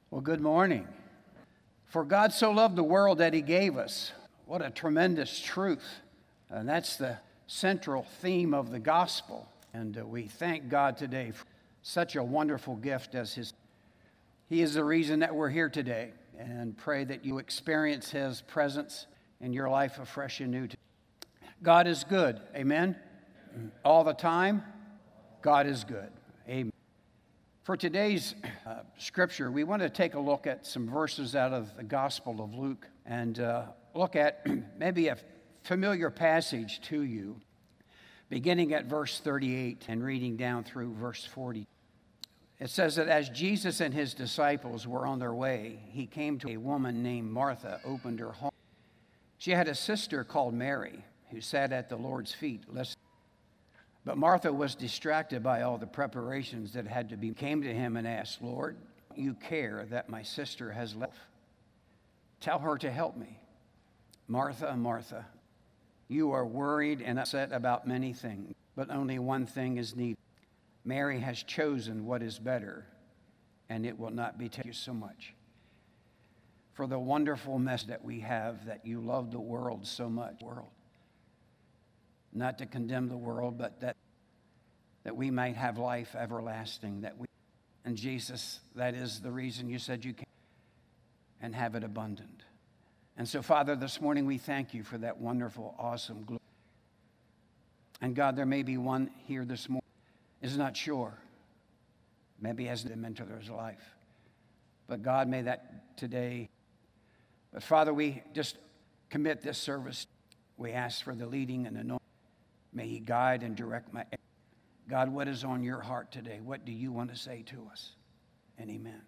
Well, good morning. For God so loved the world that he gave us. What a tremendous truth. And that's the central theme of the gospel. And we thank God today for such a wonderful gift as his. He is the reason that we're here today. And pray that you experience his presence in your life afresh and new. God is good. Amen. All the time, God is good. Amen. For today's scripture, we want to take a look at some verses out of the Gospel of Luke and look at maybe a familiar passage to you, beginning at verse 38 and reading down through verse 40. It says that as Jesus and his disciples were on their way, he came to a woman named Martha, opened her home. She had a sister called Mary, who sat at the Lord's feet listening. But Martha was distracted by all the preparations that had to be. Came to him and asked, Lord, you care that my sister has left? Tell her to help me. Martha, Martha, you are worried and upset about many things, but only one thing is needed. Mary has chosen what is better, and it will not be taken so much. For the wonderful message that we have, that you love the world so much. Not to condemn the world, but that we might have life everlasting. And Jesus, that is the reason you said you came, and have it abundant. And so, Father, this morning we thank you for that wonderful, awesome glory. And God, there may be one here this morning is not sure. Maybe has them into their life. But God, may that today. But Father, we just commit this service. We ask for the leading and anointing. May he guide and direct my. God, what is on your heart today? What do you want to say to us? And amen.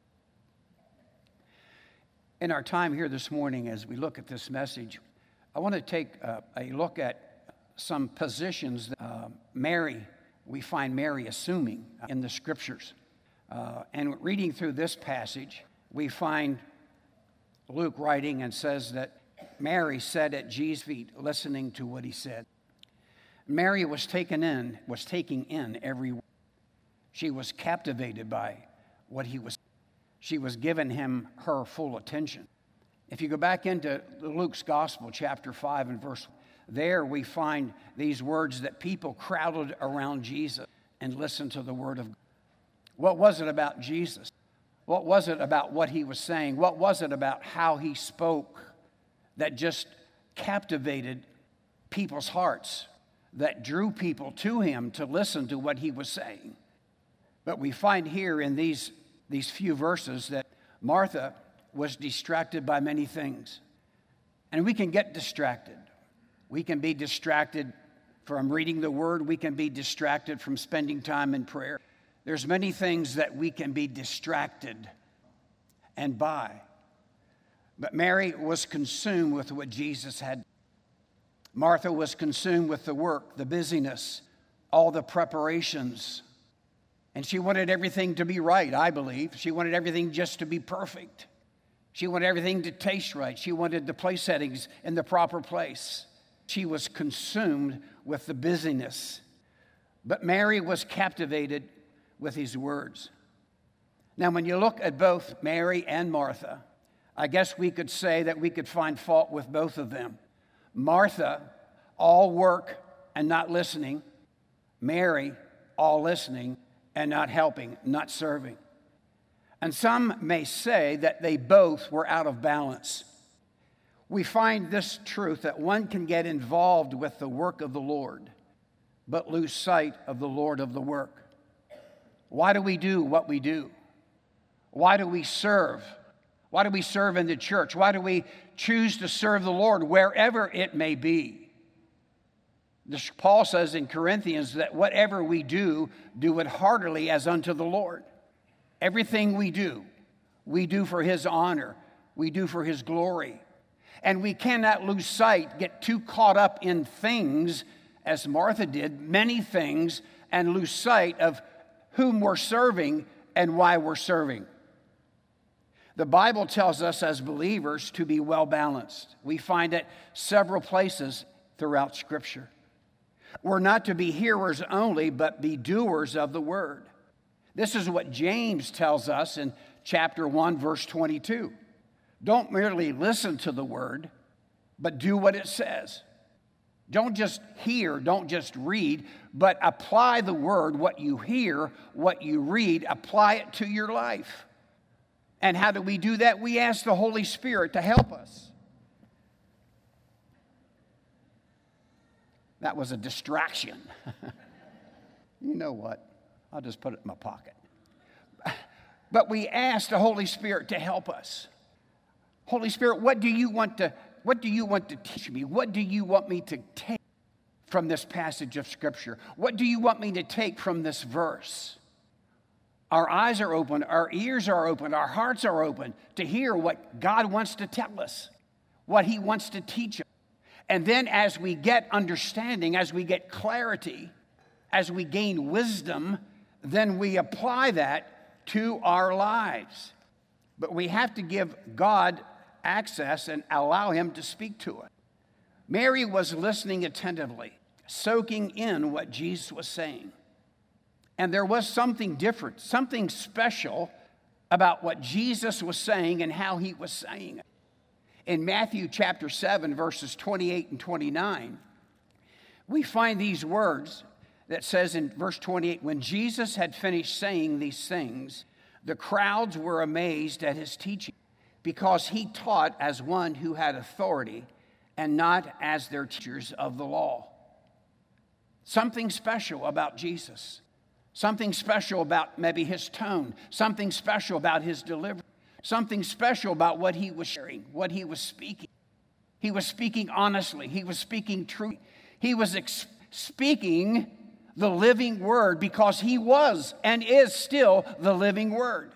In our time here this morning, as we look at this message, I want to take a look at some positions that we find Mary assuming in the scriptures. And reading through this passage, we find Luke writing and says that Mary sat at Jesus' feet listening to what he said. Mary was taking in every word. She was captivated by what he was. She was giving him her full attention. If you go back into Luke's Gospel, chapter 5 and verse 1, there we find these words that people crowded around Jesus and listened to the word of God. What was it about Jesus? What was it about what he was saying? What was it about how he spoke that just captivated people's hearts, that drew people to him to listen to what he was saying? But we find here in these few verses that Martha was distracted by many things. And we can get distracted. We can be distracted from reading the word. We can be distracted from spending time in prayer. There's many things that we can be distracted and by. But Mary was consumed with what Jesus had. Martha was consumed with the work, the busyness, all the preparations. And she wanted everything to be right, I believe. She wanted everything just to be perfect. She wanted everything to taste right. She wanted the place settings in the proper place. She was consumed with the busyness. But Mary was captivated with his words. Now, when you look at both Mary and Martha, I guess we could say that we could find fault with both of them. Martha, all work and not listening. Mary, all listening and not helping, not serving. And some may say that they both were out of balance. We find this truth that one can get involved with the work of the Lord, but lose sight of the Lord of the work. Why do we do what we do? Why do we serve? Why do we serve in the church? Why do we choose to serve the Lord wherever it may be? Paul says in Corinthians that whatever we do it heartily as unto the Lord. Everything we do for his honor. We do for his glory. And we cannot lose sight, get too caught up in things, as Martha did, many things, and lose sight of whom we're serving and why we're serving. The Bible tells us as believers to be well balanced. We find it several places throughout Scripture. We're not to be hearers only, but be doers of the word. This is what James tells us in chapter 1, verse 22. Don't merely listen to the word, but do what it says. Don't just hear, don't just read, but apply the word, what you hear, what you read, apply it to your life. And how do we do that? We ask the Holy Spirit to help us. That was a distraction. You know what? I'll just put it in my pocket. But we ask the Holy Spirit to help us. Holy Spirit, what do you want to teach me? What do you want me to take from this passage of Scripture? What do you want me to take from this verse? Our eyes are open, our ears are open, our hearts are open to hear what God wants to tell us, what He wants to teach us. And then as we get understanding, as we get clarity, as we gain wisdom, then we apply that to our lives. But we have to give God access and allow Him to speak to us. Mary was listening attentively, soaking in what Jesus was saying. And there was something different, something special about what Jesus was saying and how He was saying it. In Matthew chapter 7, verses 28 and 29, we find these words that says in verse 28, when Jesus had finished saying these things, the crowds were amazed at His teaching, because He taught as one who had authority and not as their teachers of the law. Something special about Jesus. Something special about maybe His tone. Something special about His delivery. Something special about what He was sharing, what He was speaking. He was speaking honestly. He was speaking truth. He was speaking the living word, because He was and is still the living word.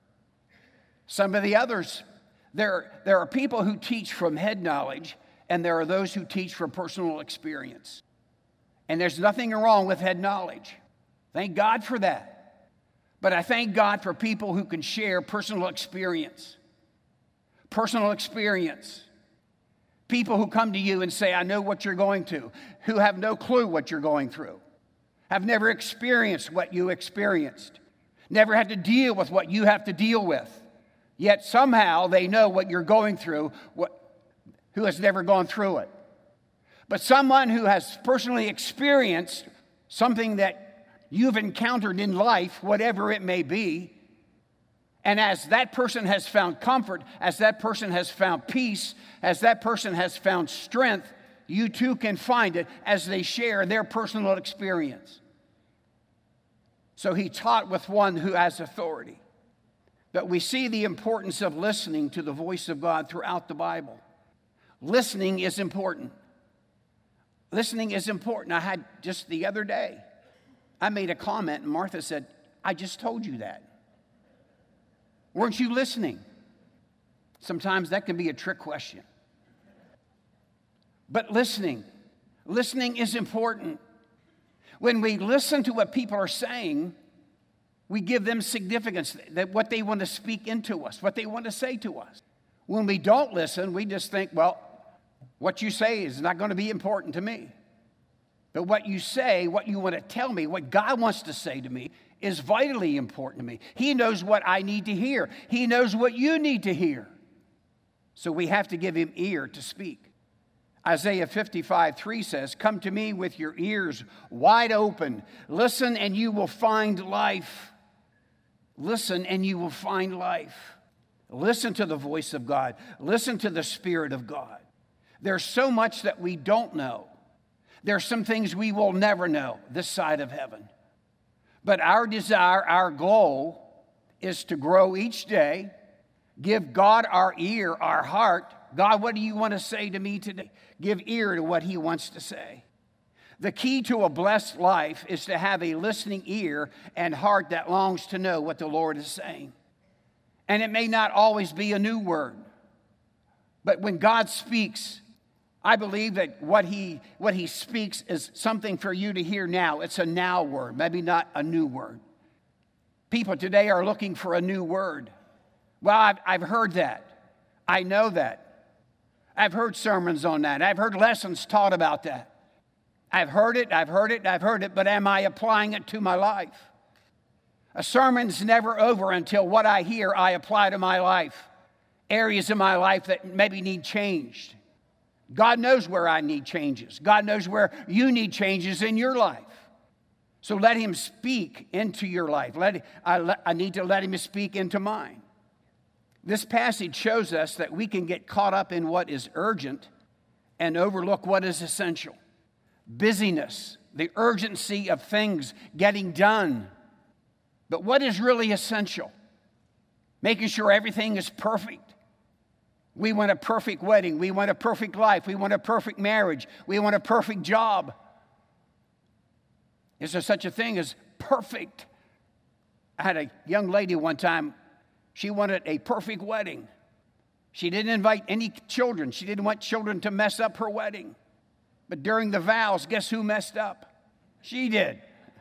Some of the others, there are people who teach from head knowledge, and there are those who teach from personal experience. And there's nothing wrong with head knowledge. Thank God for that. But I thank God for people who can share personal experience. Personal experience. People who come to you and say, I know what you're going through, who have no clue what you're going through, have never experienced what you experienced, never had to deal with what you have to deal with. Yet somehow they know what you're going through, who has never gone through it. But someone who has personally experienced something that you've encountered in life, whatever it may be, and as that person has found comfort, as that person has found peace, as that person has found strength, you too can find it as they share their personal experience. So He taught with one who has authority. But we see the importance of listening to the voice of God throughout the Bible. Listening is important. Listening is important. I had just the other day, I made a comment and Martha said, I just told you that. Weren't you listening? Sometimes that can be a trick question. But listening is important. When we listen to what people are saying, we give them significance, that what they want to speak into us, what they want to say to us. When we don't listen, we just think, well, what you say is not going to be important to me. But what you say, what you want to tell me, what God wants to say to me is vitally important to me. He knows what I need to hear. He knows what you need to hear. So we have to give Him ear to speak. Isaiah 55:3 says, come to me with your ears wide open. Listen and you will find life. Listen and you will find life. Listen to the voice of God. Listen to the Spirit of God. There's so much that we don't know. There's some things we will never know this side of heaven. But our desire, our goal is to grow each day, give God our ear, our heart. God, what do you want to say to me today? Give ear to what He wants to say. The key to a blessed life is to have a listening ear and heart that longs to know what the Lord is saying. And it may not always be a new word, but when God speaks, I believe that what he speaks is something for you to hear now. It's a now word, maybe not a new word. People today are looking for a new word. Well, I've heard that. I know that. I've heard sermons on that. I've heard lessons taught about that. I've heard it, but am I applying it to my life? A sermon's never over until what I hear I apply to my life. Areas of my life that maybe need changed. God knows where I need changes. God knows where you need changes in your life. So let him speak into your life. I need to let him speak into mine. This passage shows us that we can get caught up in what is urgent and overlook what is essential. Busyness, the urgency of things getting done. But what is really essential? Making sure everything is perfect. We want a perfect wedding. We want a perfect life. We want a perfect marriage. We want a perfect job. Is there such a thing as perfect? I had a young lady one time. She wanted a perfect wedding. She didn't invite any children. She didn't want children to mess up her wedding. But during the vows, guess who messed up? She did.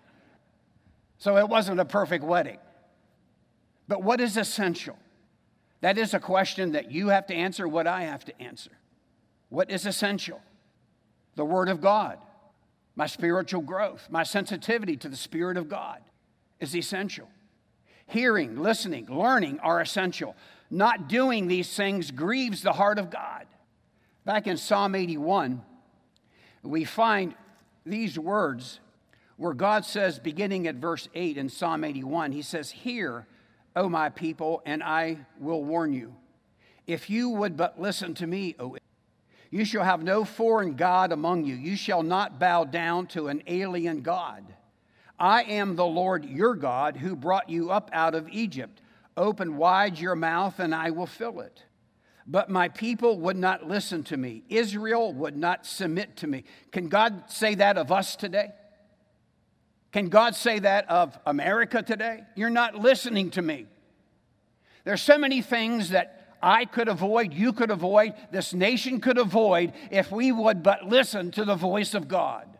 So it wasn't a perfect wedding. But what is essential? That is a question that you have to answer, what I have to answer. What is essential? The Word of God. My spiritual growth, my sensitivity to the Spirit of God is essential. Hearing, listening, learning are essential. Not doing these things grieves the heart of God. Back in Psalm 81, we find these words where God says, beginning at verse 8 in Psalm 81, he says, "Hear, O my people, and I will warn you. If you would but listen to me, O Israel, you shall have no foreign god among you. You shall not bow down to an alien god. I am the Lord your God who brought you up out of Egypt. Open wide your mouth, and I will fill it." But my people would not listen to me. Israel would not submit to me. Can God say that of us today? Can God say that of America today? You're not listening to me. There's so many things that I could avoid, you could avoid, this nation could avoid if we would but listen to the voice of God.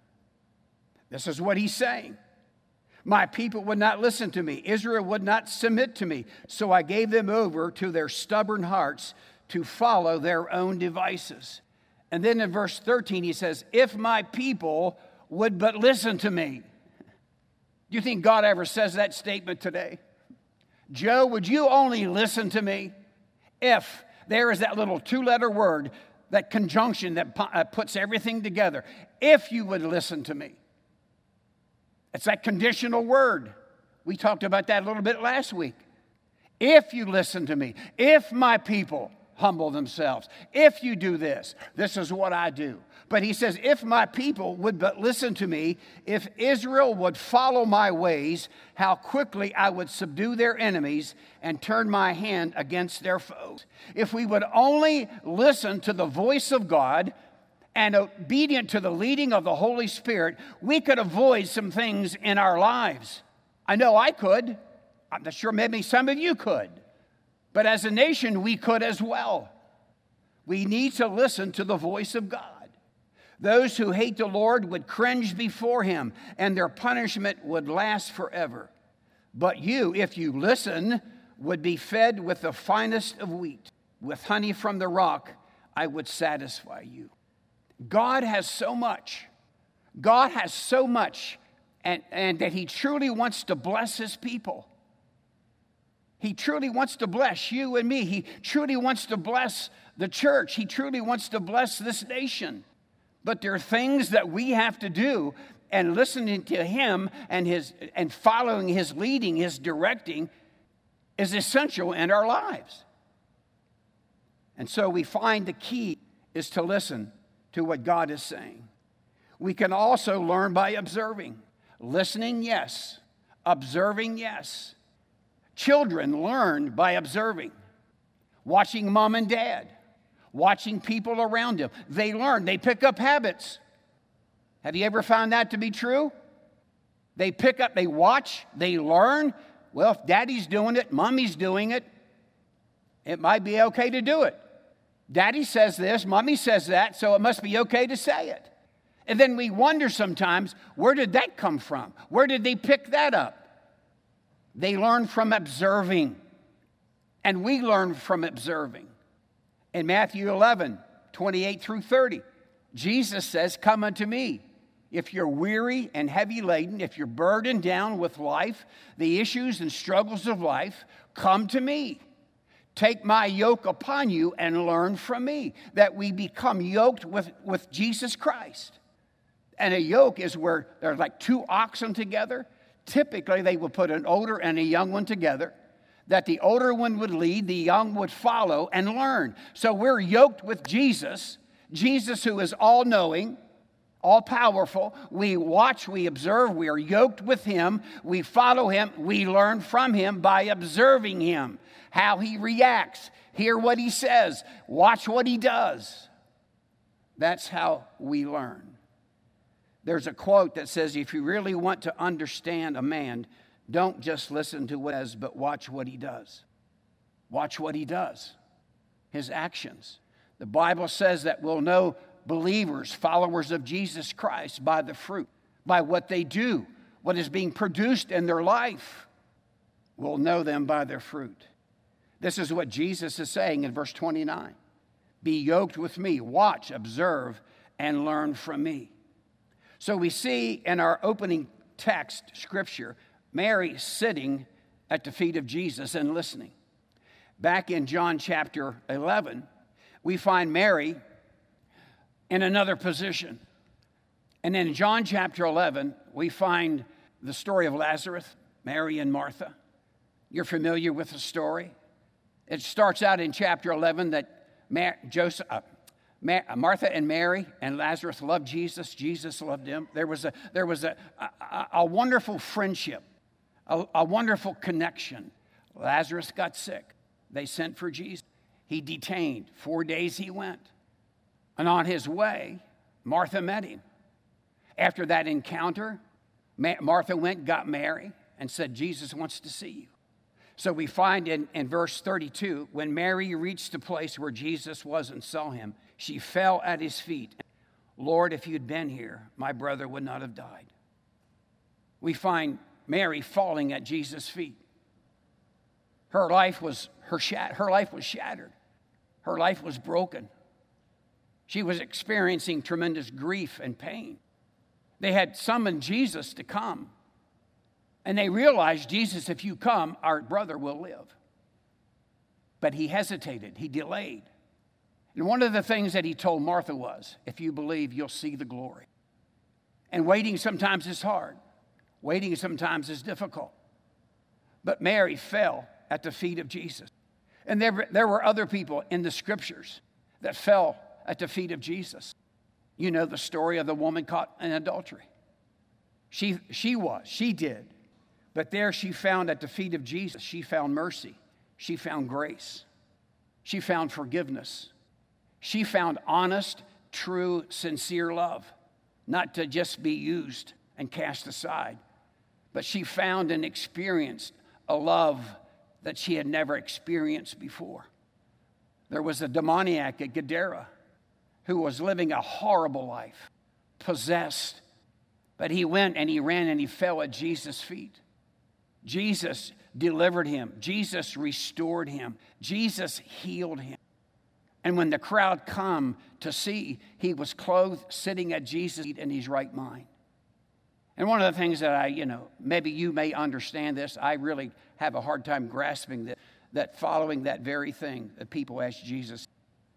This is what he's saying. My people would not listen to me. Israel would not submit to me. So I gave them over to their stubborn hearts to follow their own devices. And then in verse 13 he says, if my people would but listen to me. Do you think God ever says that statement today? Joe, would you only listen to me? If there is that little two-letter word, that conjunction that puts everything together. If you would listen to me. It's that conditional word. We talked about that a little bit last week. If you listen to me, if my people humble themselves, if you do this, this is what I do. But he says, if my people would but listen to me, if Israel would follow my ways, how quickly I would subdue their enemies and turn my hand against their foes. If we would only listen to the voice of God and obedient to the leading of the Holy Spirit, we could avoid some things in our lives. I know I could. I'm not sure maybe some of you could. But as a nation, we could as well. We need to listen to the voice of God. Those who hate the Lord would cringe before him, and their punishment would last forever. But you, if you listen, would be fed with the finest of wheat. With honey from the rock, I would satisfy you. God has so much. God has so much, and that he truly wants to bless his people. He truly wants to bless you and me. He truly wants to bless the church. He truly wants to bless this nation. But there are things that we have to do, and listening to him and following his leading, his directing, is essential in our lives. And so we find the key is to listen to what God is saying. We can also learn by observing. Listening, yes. Observing, yes. Children learn by observing. Watching mom and dad. Watching people around them. They learn. They pick up habits. Have you ever found that to be true? They pick up, they watch, they learn. Well, if daddy's doing it, mommy's doing it, it might be okay to do it. Daddy says this, mommy says that, so it must be okay to say it. And then we wonder sometimes, where did that come from? Where did they pick that up? They learn from observing. And we learn from observing. In Matthew 11, 28 through 30, Jesus says, come unto me, If you're weary and heavy laden, if you're burdened down with life, the issues and struggles of life, come to me. Take my yoke upon you and learn from me, that we become yoked with Jesus Christ. And a yoke is where there's like two oxen together. Typically, they would put an older and a young one together, that the older one would lead, the young would follow and learn. So we're yoked with Jesus, Jesus who is all-knowing, all-powerful. We watch, we observe, we are yoked with him, we follow him, we learn from him by observing him, how he reacts, hear what he says, watch what he does. That's how we learn. There's a quote that says, if you really want to understand a man, don't just listen to what he says, but watch what he does. Watch what he does, his actions. The Bible says that we'll know believers, followers of Jesus Christ, by the fruit, by what they do, what is being produced in their life. We'll know them by their fruit. This is what Jesus is saying in verse 29. Be yoked with me, watch, observe, and learn from me. So we see in our opening text, scripture, Mary sitting at the feet of Jesus and listening. Back in John chapter 11, we find Mary in another position. And in John chapter 11, we find the story of Lazarus, Mary and Martha. You're familiar with the story. It starts out in chapter 11 that Martha and Mary and Lazarus loved Jesus. Jesus loved them. There was a wonderful friendship, a wonderful connection. Lazarus got sick. They sent for Jesus. He detained. 4 days he went. And on his way, Martha met him. After that encounter, Martha went, got Mary, and said, Jesus wants to see you. So we find in verse 32, when Mary reached the place where Jesus was and saw him, she fell at his feet. Lord, if you'd been here, my brother would not have died. We find Mary falling at Jesus' feet. Her life was shattered. Her life was broken. She was experiencing tremendous grief and pain. They had summoned Jesus to come. And they realized, Jesus, if you come, our brother will live. But he hesitated. He delayed. And one of the things that he told Martha was, if you believe, you'll see the glory. And waiting sometimes is hard. Waiting sometimes is difficult. But Mary fell at the feet of Jesus. And there were other people in the scriptures that fell at the feet of Jesus. You know the story of the woman caught in adultery. She did. But there she found at the feet of Jesus, she found mercy. She found grace. She found forgiveness. She found honest, true, sincere love, not to just be used and cast aside. But she found and experienced a love that she had never experienced before. There was a demoniac at Gadara who was living a horrible life, possessed. But he went and he ran and he fell at Jesus' feet. Jesus delivered him. Jesus restored him. Jesus healed him. And when the crowd come to see, he was clothed, sitting at Jesus' feet in his right mind. And one of the things that maybe you may understand this, I really have a hard time grasping this, that following that very thing, that people asked Jesus,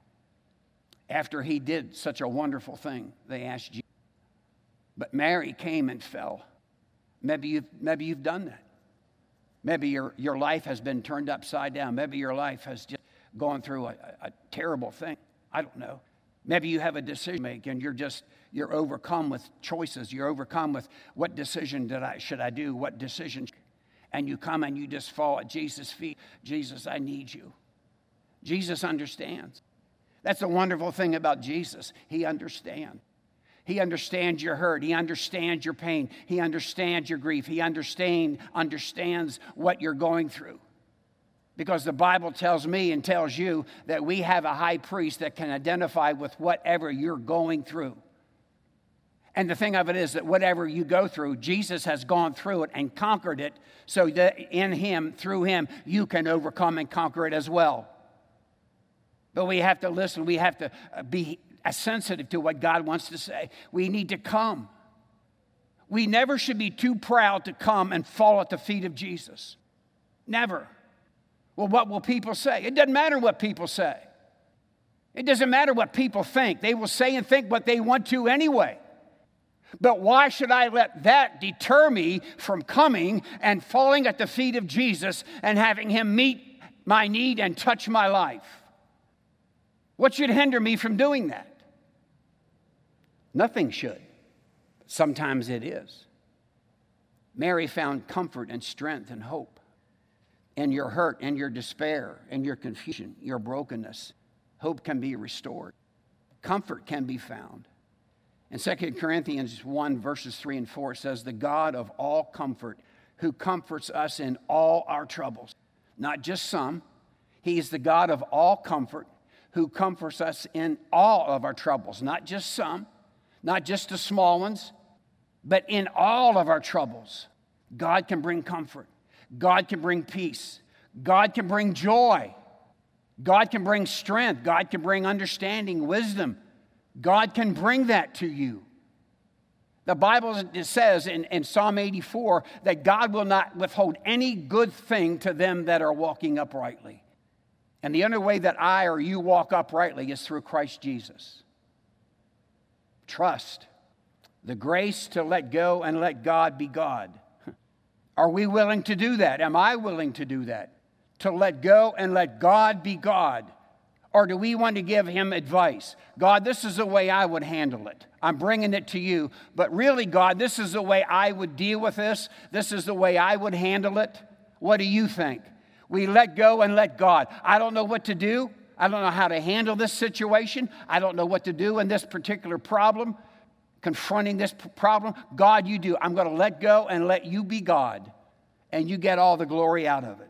after he did such a wonderful thing, they asked Jesus. But Mary came and fell. Maybe you've done that. Maybe your life has been turned upside down. Maybe your life has just gone through a terrible thing. I don't know. Maybe you have a decision to make and you're overcome with choices. You're overcome with what decision should I do? What decision? And you come and you just fall at Jesus' feet. Jesus, I need you. Jesus understands. That's the wonderful thing about Jesus. He understands. He understands your hurt. He understands your pain. He understands your grief. He understands what you're going through. Because the Bible tells me and tells you that we have a high priest that can identify with whatever you're going through. And the thing of it is that whatever you go through, Jesus has gone through it and conquered it, so that in him, through him, you can overcome and conquer it as well. But we have to listen. We have to be sensitive to what God wants to say. We need to come. We never should be too proud to come and fall at the feet of Jesus. Never. Well, what will people say? It doesn't matter what people say. It doesn't matter what people think. They will say and think what they want to anyway. But why should I let that deter me from coming and falling at the feet of Jesus and having him meet my need and touch my life? What should hinder me from doing that? Nothing should. Sometimes it is. Mary found comfort and strength and hope in your hurt, in your despair, in your confusion, your brokenness. Hope can be restored. Comfort can be found. In 2 Corinthians 1, verses 3 and 4, it says, the God of all comfort, who comforts us in all our troubles. Not just some. He is the God of all comfort, who comforts us in all of our troubles. Not just some, not just the small ones, but in all of our troubles. God can bring comfort. God can bring peace. God can bring joy. God can bring strength. God can bring understanding, wisdom. God can bring that to you. The Bible says in Psalm 84 that God will not withhold any good thing to them that are walking uprightly. And the only way that I or you walk uprightly is through Christ Jesus. Trust. The grace to let go and let God be God. Are we willing to do that? Am I willing to do that? To let go and let God be God? Or do we want to give him advice? God, this is the way I would handle it. I'm bringing it to you. But really, God, this is the way I would deal with this. This is the way I would handle it. What do you think? We let go and let God. I don't know what to do. I don't know how to handle this situation. I don't know what to do in this particular problem, confronting this problem. God, you do. I'm going to let go and let you be God. And you get all the glory out of it.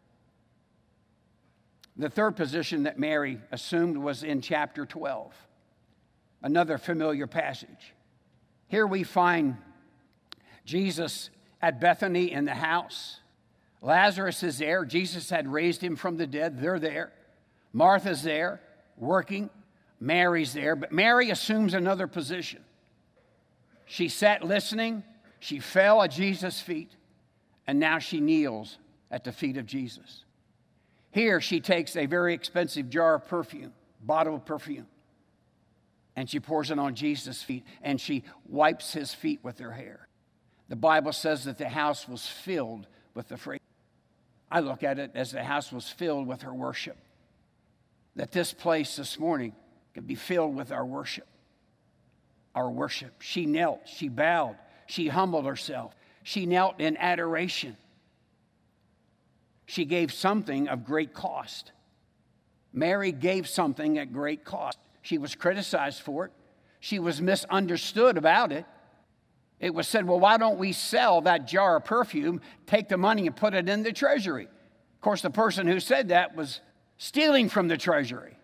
The third position that Mary assumed was in chapter 12, another familiar passage. Here we find Jesus at Bethany in the house. Lazarus is there. Jesus had raised him from the dead. They're there. Martha's there, working. Mary's there. But Mary assumes another position. She sat listening. She fell at Jesus' feet. And now she kneels at the feet of Jesus. Here she takes a very expensive jar of perfume, bottle of perfume, and she pours it on Jesus' feet, and she wipes his feet with her hair. The Bible says that the house was filled with the fragrance. I look at it as the house was filled with her worship. That this place this morning could be filled with our worship. Our worship. She knelt, she bowed, she humbled herself. She knelt in adoration. She gave something of great cost. Mary gave something at great cost. She was criticized for it. She was misunderstood about it. It was said, well, why don't we sell that jar of perfume, take the money and put it in the treasury? Of course, the person who said that was stealing from the treasury.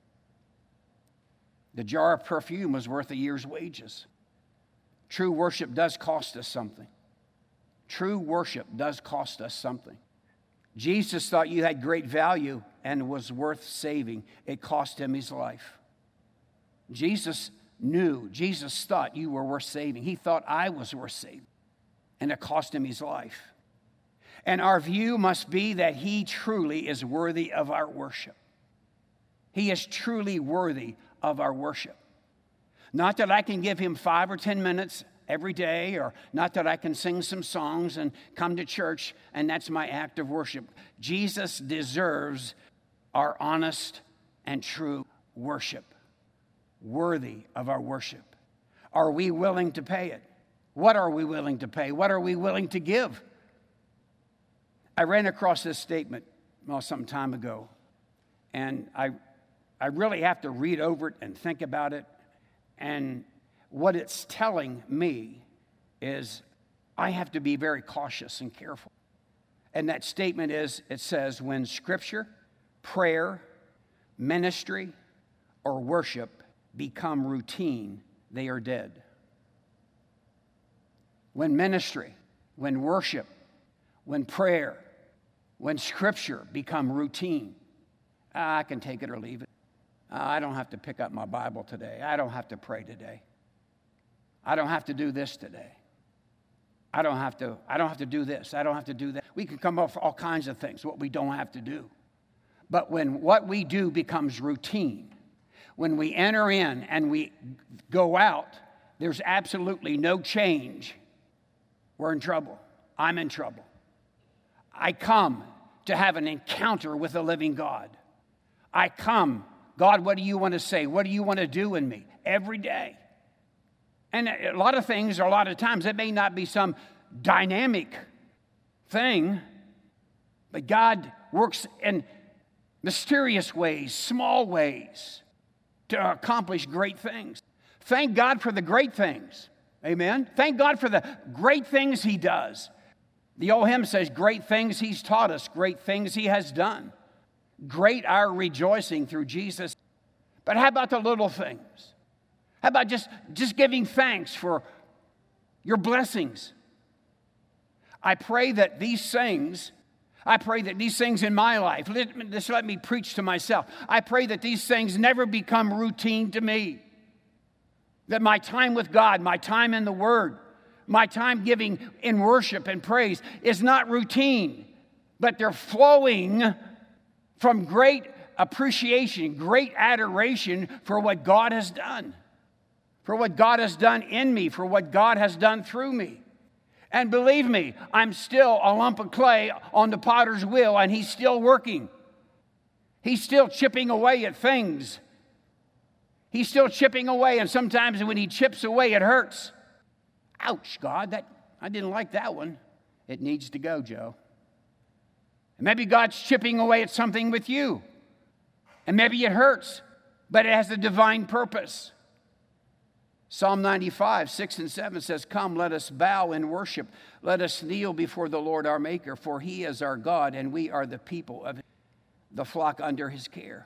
The jar of perfume was worth a year's wages. True worship does cost us something. True worship does cost us something. Jesus thought you had great value and was worth saving. It cost him his life. Jesus thought you were worth saving. He thought I was worth saving. And it cost him his life. And our view must be that he truly is worthy of our worship. He is truly worthy of our worship. Not that I can give him 5 or 10 minutes every day, or not that I can sing some songs and come to church, and that's my act of worship. Jesus deserves our honest and true worship, worthy of our worship. Are we willing to pay it? What are we willing to pay? What are we willing to give? I ran across this statement, some time ago, and I really have to read over it and think about it. And what it's telling me is I have to be very cautious and careful. And that statement is, it says, when scripture, prayer, ministry, or worship become routine, they are dead. When ministry, when worship, when prayer, when scripture become routine, I can take it or leave it. I don't have to pick up my Bible today. I don't have to pray today. I don't have to do this today. I don't have to do this. I don't have to do that. We can come up with all kinds of things, what we don't have to do. But when what we do becomes routine, when we enter in and we go out, there's absolutely no change. We're in trouble. I'm in trouble. I come to have an encounter with the living God. I come, God, what do you want to say? What do you want to do in me? Every day. And a lot of things, or a lot of times, it may not be some dynamic thing, but God works in mysterious ways, small ways, to accomplish great things. Thank God for the great things. Amen? Thank God for the great things He does. The old hymn says, great things He's taught us, great things He has done. Great our rejoicing through Jesus. But how about the little things? How about just giving thanks for your blessings? I pray that these things in my life, let me preach to myself. I pray that these things never become routine to me. That my time with God, my time in the Word, my time giving in worship and praise is not routine, but they're flowing from great appreciation, great adoration for what God has done. For what God has done in me, for what God has done through me. And believe me, I'm still a lump of clay on the potter's wheel, and He's still working. He's still chipping away at things. He's still chipping away, and sometimes when He chips away, it hurts. Ouch, God, I didn't like that one. It needs to go, Joe. And maybe God's chipping away at something with you. And maybe it hurts, but it has a divine purpose. Psalm 95, 6 and 7 says, come, let us bow in worship. Let us kneel before the Lord our Maker, for He is our God, and we are the people of the flock under His care.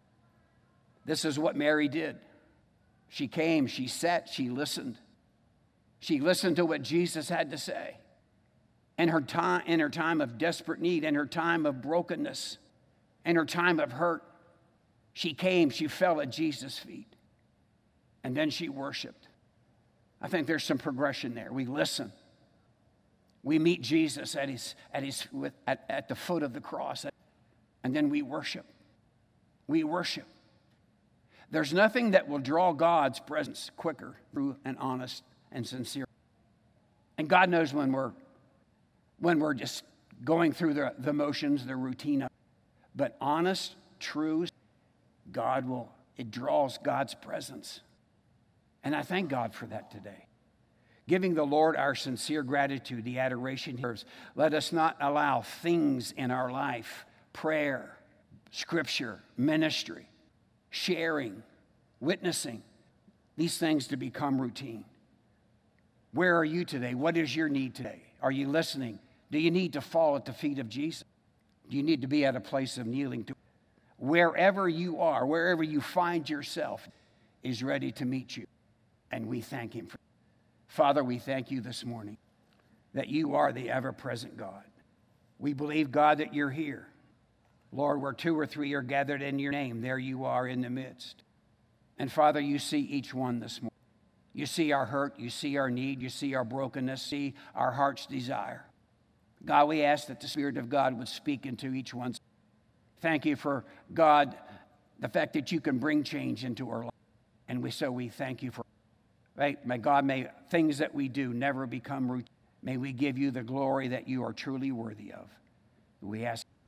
This is what Mary did. She came, she sat, she listened. She listened to what Jesus had to say. In her time of desperate need, in her time of brokenness, in her time of hurt, she came, she fell at Jesus' feet. And then she worshiped. I think there's some progression there. We listen. We meet Jesus at the foot of the cross. And then we worship. We worship. There's nothing that will draw God's presence quicker, true and honest and sincere. And God knows when we're just going through the motions, the routine. But honest, true, it draws God's presence. And I thank God for that today. Giving the Lord our sincere gratitude, the adoration He deserves. Let us not allow things in our life, prayer, scripture, ministry, sharing, witnessing, these things to become routine. Where are you today? What is your need today? Are you listening? Do you need to fall at the feet of Jesus? Do you need to be at a place of kneeling? Wherever you are, wherever you find yourself, is ready to meet you. And we thank Him for it. Father, we thank You this morning that You are the ever-present God. We believe, God, that You're here. Lord, where two or three are gathered in Your name, there You are in the midst. And Father, You see each one this morning. You see our hurt, You see our need, You see our brokenness, see our heart's desire. God, we ask that the Spirit of God would speak into each one. Thank You for, God, the fact that You can bring change into our life. And we thank You for, right? May God, may things that we do never become routine. May we give You the glory that You are truly worthy of. We ask